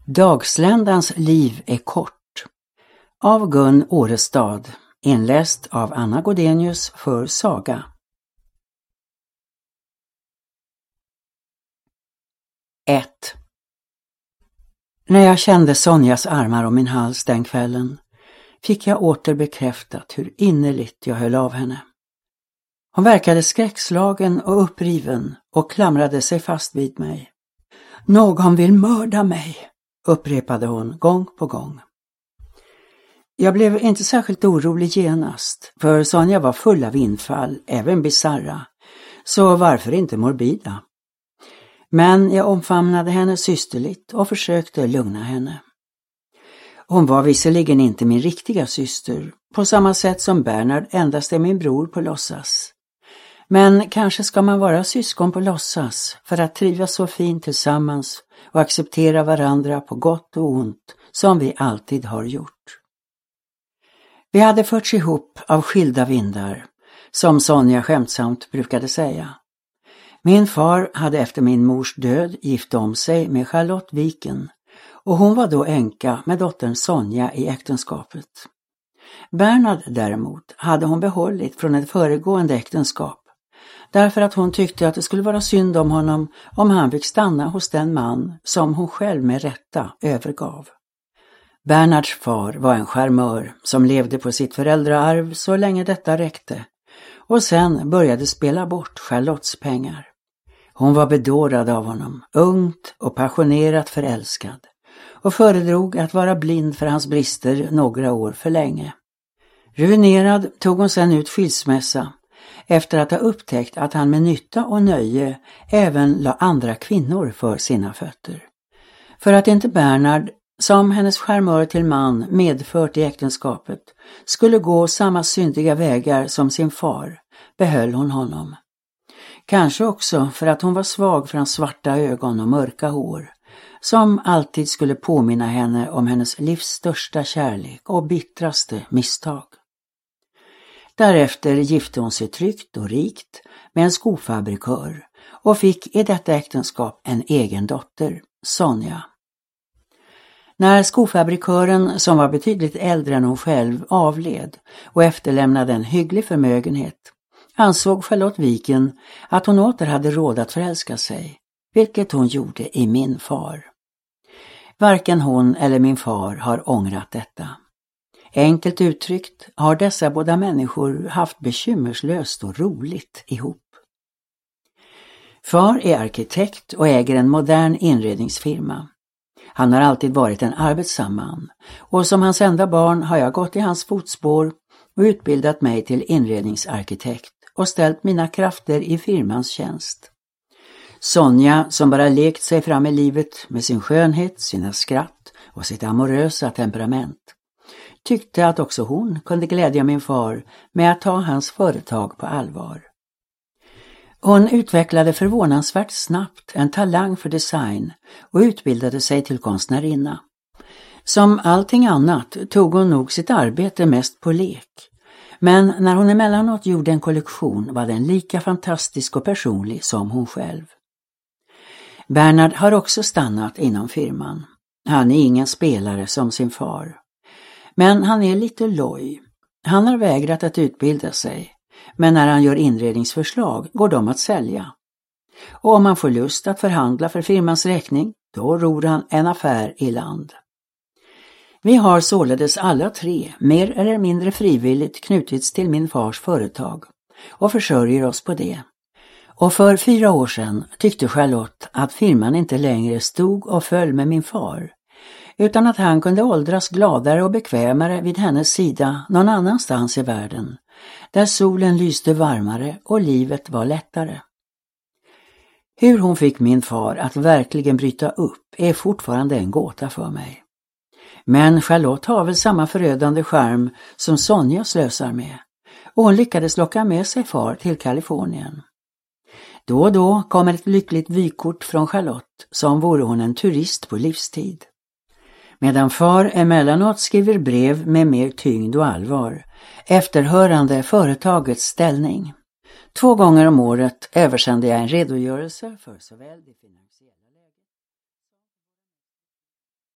Dagsländans liv är kort. Av Gun Årestad, inläst av Anna Godenius för Saga. 1. När jag kände Sonjas armar om min hals den kvällen fick jag åter bekräftat hur innerligt jag höll av henne. Hon verkade skräckslagen och uppriven och klamrade sig fast vid mig. Någon vill mörda mig, upprepade hon gång på gång. Jag blev inte särskilt orolig genast, för Sonja var full av infall, även bizarra, så varför inte morbida? Men jag omfamnade henne systerligt och försökte lugna henne. Hon var visserligen inte min riktiga syster, på samma sätt som Bernhard endast är min bror på låtsas. Men kanske ska man vara syskon på låtsas för att trivas så fint tillsammans och acceptera varandra på gott och ont som vi alltid har gjort. Vi hade förts ihop av skilda vindar, som Sonja skämtsamt brukade säga. Min far hade efter min mors död gift om sig med Charlotte Viken och hon var då änka med dottern Sonja i äktenskapet. Bernhard däremot hade hon behållit från ett föregående äktenskap därför att hon tyckte att det skulle vara synd om honom om han fick stanna hos den man som hon själv med rätta övergav. Bernhards far var en charmör som levde på sitt föräldraarv så länge detta räckte och sen började spela bort Charlottes pengar. Hon var bedårad av honom, ungt och passionerat förälskad och föredrog att vara blind för hans brister några år för länge. Ruinerad tog hon sedan ut skilsmässa efter att ha upptäckt att han med nytta och nöje även la andra kvinnor för sina fötter. För att inte Bernhard, som hennes charmör till man medfört i äktenskapet, skulle gå samma syndiga vägar som sin far, behöll hon honom. Kanske också för att hon var svag för hans svarta ögon och mörka hår, som alltid skulle påminna henne om hennes livs största kärlek och bittraste misstag. Därefter gifte hon sig tryggt och rikt med en skofabrikör och fick i detta äktenskap en egen dotter, Sonja. När skofabrikören, som var betydligt äldre än hon själv, avled och efterlämnade en hygglig förmögenhet, ansåg Charlotte Viken att hon åter hade råd att förälska sig, vilket hon gjorde i min far. Varken hon eller min far har ångrat detta. Enkelt uttryckt har dessa båda människor haft bekymmerslöst och roligt ihop. Far är arkitekt och äger en modern inredningsfirma. Han har alltid varit en arbetsam man och som hans enda barn har jag gått i hans fotspår och utbildat mig till inredningsarkitekt och ställt mina krafter i firmans tjänst. Sonja, som bara lekt sig fram i livet med sin skönhet, sina skratt och sitt amorösa temperament, tyckte att också hon kunde glädja min far med att ta hans företag på allvar. Hon utvecklade förvånansvärt snabbt en talang för design och utbildade sig till konstnärinna. Som allting annat tog hon nog sitt arbete mest på lek, men när hon emellanåt gjorde en kollektion var den lika fantastisk och personlig som hon själv. Bernhard har också stannat inom firman. Han är ingen spelare som sin far. Men han är lite loj. Han har vägrat att utbilda sig, men när han gör inredningsförslag går de att sälja. Och om han får lust att förhandla för firmans räkning, då ror han en affär i land. Vi har således alla tre mer eller mindre frivilligt knutits till min fars företag och försörjer oss på det. Och för 4 år sedan tyckte Charlotte att firman inte längre stod och föll med min far, utan att han kunde åldras gladare och bekvämare vid hennes sida någon annanstans i världen, där solen lyste varmare och livet var lättare. Hur hon fick min far att verkligen bryta upp är fortfarande en gåta för mig. Men Charlotte har väl samma förödande charm som Sonja slösar med, och hon lyckades locka med sig far till Kalifornien. Då och då kommer ett lyckligt vykort från Charlotte som vore hon en turist på livstid. Medan far emellanåt skriver brev med mer tyngd och allvar, efterhörande företagets ställning. 2 gånger om året översände jag en redogörelse för såväl det finansiella